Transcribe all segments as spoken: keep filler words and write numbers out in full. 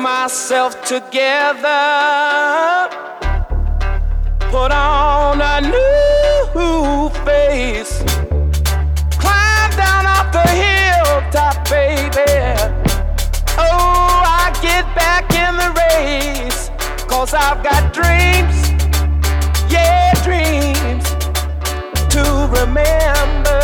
myself together, put on a new face, climb down off the hilltop, baby. Oh, I get back in the race, 'cause I've got dreams, yeah, dreams to remember.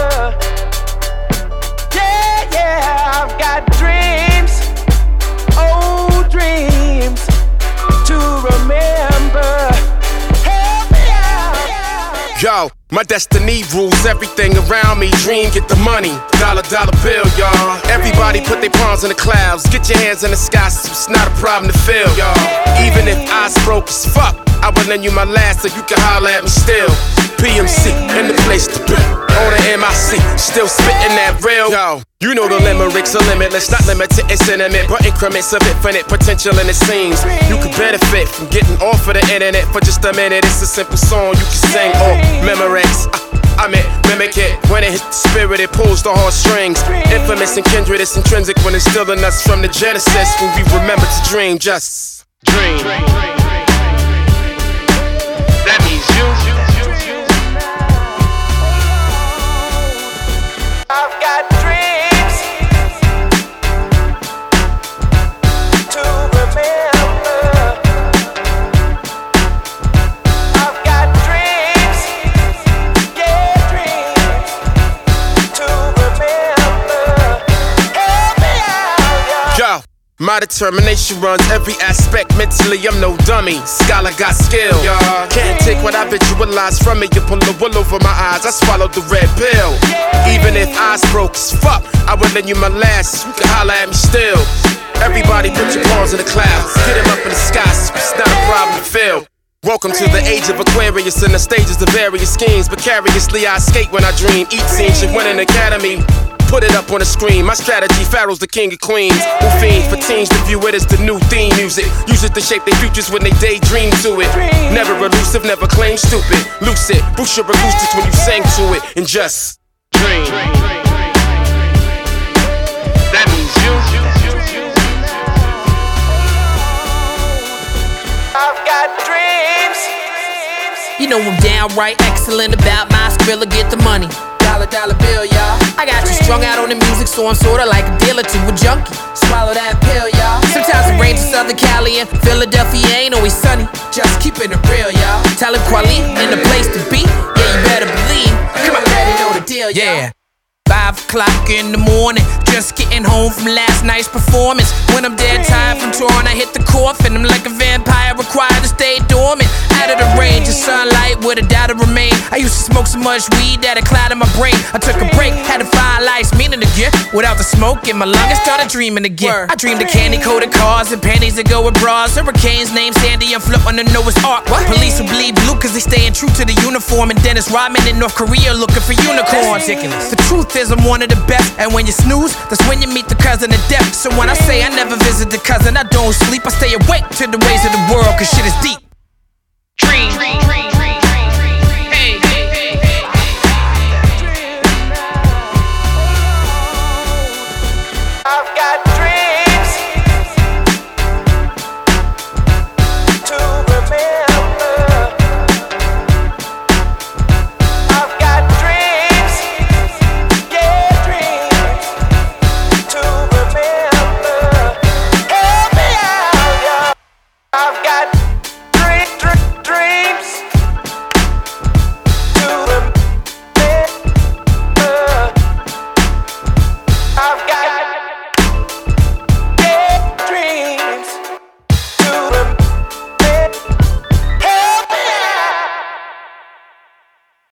Yeah, yeah, I've got dreams, oh, dreams to remember. Help me out. Yo, my destiny rules everything around me. Dream, get the money, dollar, dollar bill, y'all. Everybody put their palms in the clouds, get your hands in the sky, so it's not a problem to feel, y'all. Even if eyes broke as fuck, I would lend you my last so you can holler at me still. P M C, in the place to be. On the M I C, still spitting that real. Yo, you know the limericks are limitless, not limited, it's intimate, but increments of infinite potential, and it seems you could benefit from getting off of the internet for just a minute. It's a simple song you can sing or Memorex. I, I meant mimic it. When it hits the spirit, it pulls the heartstrings. Infamous and kindred, it's intrinsic when it's still in us from the genesis. When we remember to dream, just dream. That means you. I've got dreams to remember. I've got dreams, yeah, dreams to remember. Help me out, Yo, my determination runs every aspect. Mentally, I'm no dummy. Scholar got skill. Y'all can't take what I visualize from me. You pull the wool over my eyes. I swallowed the red pill. Even if eyes broke as fuck, I would lend you my last. You can holler at me still. Everybody put your palms in the clouds, get them up in the sky. It's not a problem to feel. Welcome to the age of Aquarius and the stages of various schemes. Vicariously, I escape when I dream. Eat scenes should win an academy. Put it up on the screen. My strategy, Pharaoh's the king of queens. Who fiends for teens to view it as the new theme music. Use it to shape their futures when they daydream to it. Never elusive, never claim stupid. Lucid, boost your acoustics when you sing to it. And just dream. That means you. I've got dreams. You know I'm downright excellent about my skrilla, get the money. Dollar, dollar bill, y'all. I got you strung out on the music, so I'm sorta like a dealer to a junkie. Swallow that pill, y'all. Sometimes it rains in Southern Cali and Philadelphia ain't always sunny. Just keeping it real, y'all. Talib Kweli in the place to be. Yeah, you better believe. Come on, already know the deal, y'all. Yeah. Five o'clock in the morning, just getting home from last night's performance. When I'm dead tired from touring, I hit the coffin. I'm like a vampire, required to stay dormant. Out of the range of sunlight, with a doubt to remain. I used to smoke so much weed that it clouded my brain. I took a break, had to find life's meaning again. Without the smoke in my lungs, I started dreaming again. I dreamed of candy-coated cars and panties that go with bras. Hurricanes named Sandy and Flip on the Noah's Ark. What? Police will bleed blue cause they staying true to the uniform. And Dennis Rodman in North Korea looking for unicorns. The truth is I'm one of the best, and when you snooze, that's when you meet the cousin of death. So when I say I never visit the cousin, I don't sleep, I stay awake to the ways of the world, cause shit is deep. Dream, dream, dream, dream, dream. Hey, hey, hey, hey. I've got